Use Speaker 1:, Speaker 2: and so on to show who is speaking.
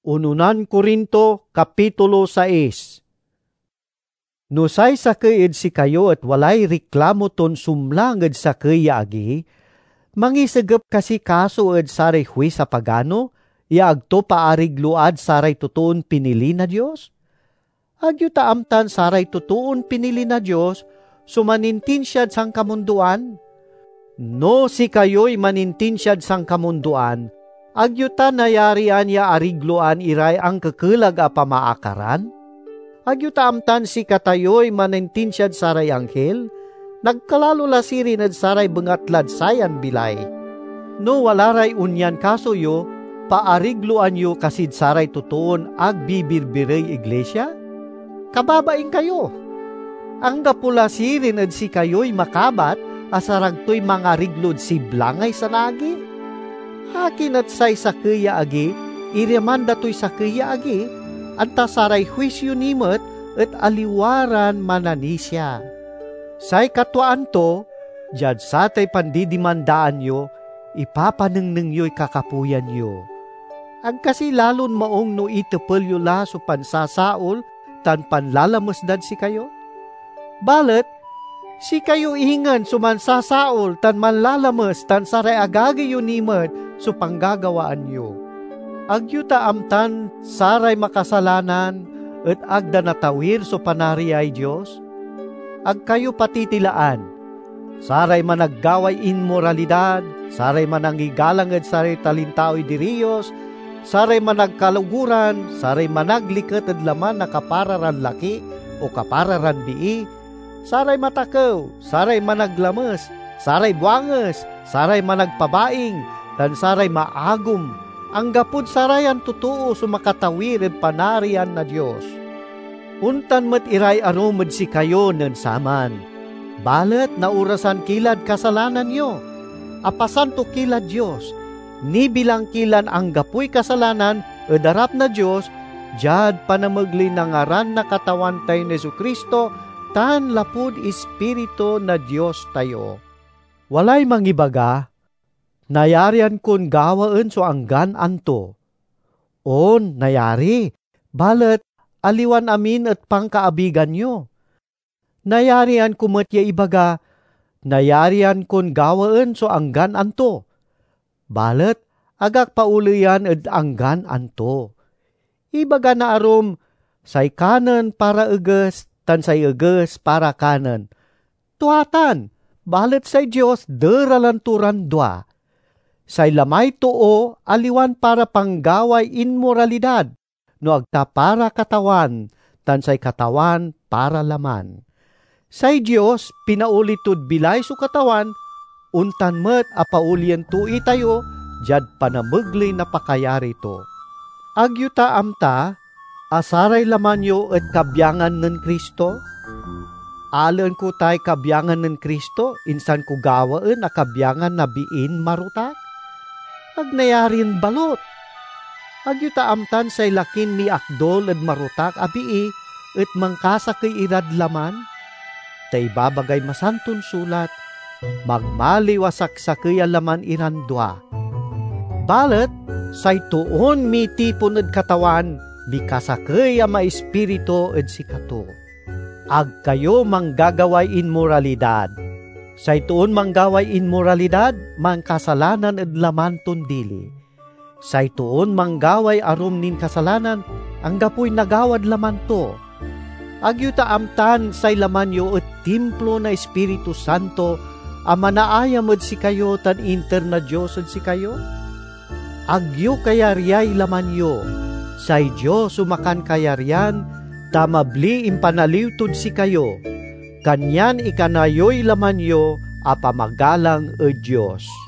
Speaker 1: Ununan Korinto, Kapitulo 6. No say sakayed si kayo at walay reklamo ton sumlanged sakaya agi, mangisagap kasi kaso ed saray huwi sa pagano, yaagto paarigluad saray tutuon pinili na Diyos? Agyo taamtan saray tutuon pinili na Diyos, sumanintinsyad sang kamunduan? No si kayo'y manintinsyad sang kamunduan, agyo ta nayarian ya arigluan iray ang kakelag a pamaakaran? Agyo taamtan si katayo'y manintinsyad saray anghel, nagkalalo lasirin at saray bengatlad sayan bilay. No walaray unyan kasuyo, paarigluan yo kasid saray tutuon agbibirbiray iglesia? Kababaing kayo. Ang gapulasirin at si kayo'y makabat, asaragto'y mga riglod si blangay sa nagi. Hakin at say sakaya agi, irimanda to'y sakaya agi, anta saray huisyo nimot at aliwaran mananisya. Say katwaan to, jad satay pandidimandaan yo, ipapanengneng yo'y kakapuyan yo. Ag kasi lalon maong no itepel yo la so pansasaol, tan panlalamasdad si kayo? Balet, si kayo ingan sumansasaol tan manlalamas tan saray agagi yo nimot so panggagawaan yo. Agyo taamtan saray makasalanan at agda natawir so panariay Diyos. Ag kayo patitilaan, saray managgaway inmoralidad, saray manangigalang at saray talintaoy diriyos, saray managkaluguran, saray managliket at laman na kapararan laki o kapararan bii, saray matakaw, saray managlamas, saray buwanges, saray managpabaing, dan saray maagum, ang gapud sarayan totoo sumakatawir at panarian na Diyos. Untan mat iray arumad si kayo nan saman. Balet na urasan kilad kasalanan nyo. Apasan to kilad Diyos. Ni bilang kilan ang gapuy kasalanan, edarap na Diyos, jad panamagli nangaran na katawan tayo ni Jesucristo, tan lapud Espiritu na Diyos tayo. Walay mangibaga, nayarian kun gawaan so anggan anto. On, nayari, balet aliwan amin at pangkaabigan nyo. Nayarian kumatya ibaga, nayarian kun gawaan so anggan anto. Balet, agak paulian at anggan anto. Ibaga na arom, say kanan para eges, tan say eges para kanan. Tuatan, balet say Diyos deralanturan dua. Say lamay too, aliwan para panggaway inmoralidad, no agta para katawan, tan say katawan para laman. Say Diyos, pinaulitud bilay so katawan, untan met apaulian to itayo, jad panamagli na pakayari to. Agyuta amta, asaray laman yo at kabyangan ng Kristo? Alan ko tay kabyangan ng Kristo, insan ko gawaan na kabyangan na biin marutak? Agnayarin balot. Agyuta amtan say lakin mi akdol at marutak abii at mangkasa kay irad laman? Tay babagay masantun sulat, magmaliwasak sa kaya laman irandwa. Balet, say tuon mi tipon ed katawan, bikasakay a maispirito ed sikato. Ag kayo manggagaway inmoralidad. Say tuon manggaway inmoralidad, mangkasalanan ed laman tundili. Say tuon manggaway arum nin kasalanan, ang gapoy nagawad laman to. Agyuta amtan say laman yo et templo na Espiritu Santo, amanaayam ed si kayo tan inter na Diyos ed si kayo? Agyo kayariay laman yo, say Diyos sumakan kayarian, tamabli impanaliwtod si kayo, kanyan ikanayoy laman yo, apamagalang ed Diyos.